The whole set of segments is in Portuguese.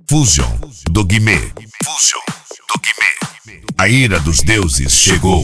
Fusion do Guimê. Fusion do Guimê. A ira dos deuses chegou.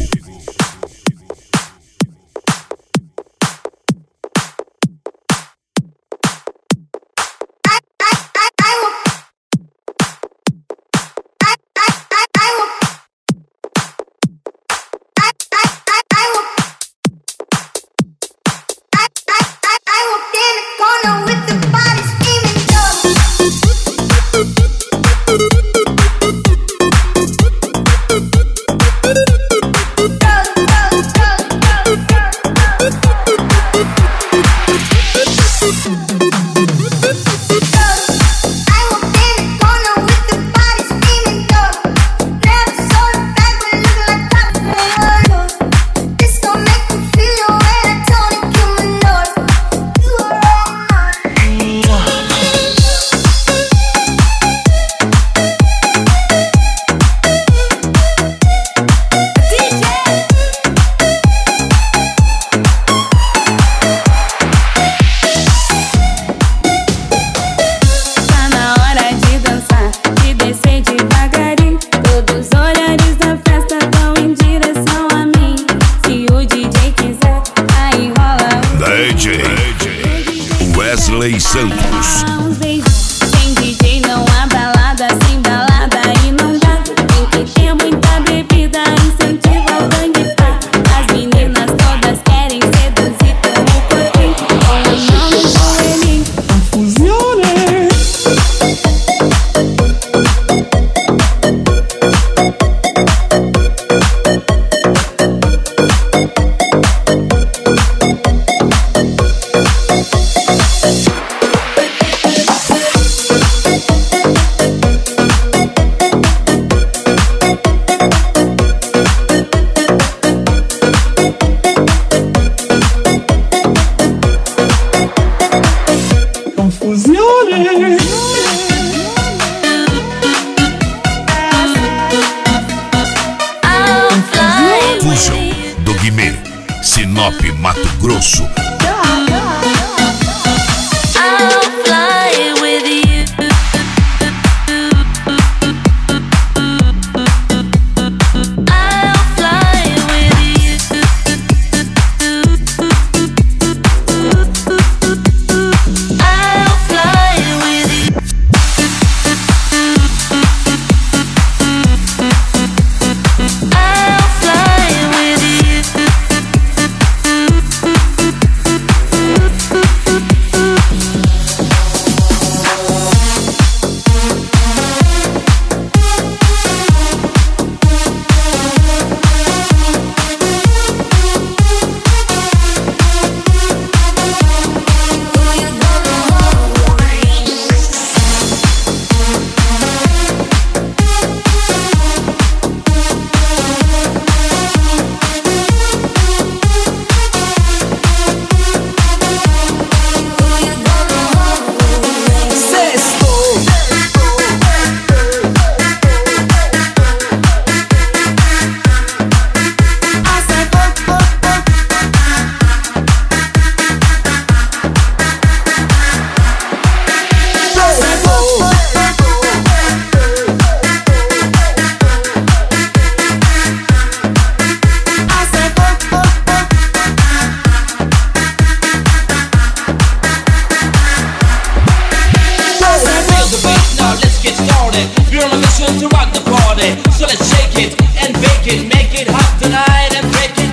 Wesley Santos. Sem DJ não há balada, sem balada aí não dá. Tem que ter muita bebida, incentiva o gangue pá. As meninas todas querem seduzir como corpinho, com a mão no joelhinho. Fusione. Fusion do Guimê, Sinop, Mato Grosso. We're on a mission to rock the party, so let's shake it and bake it, make it hot tonight and break it.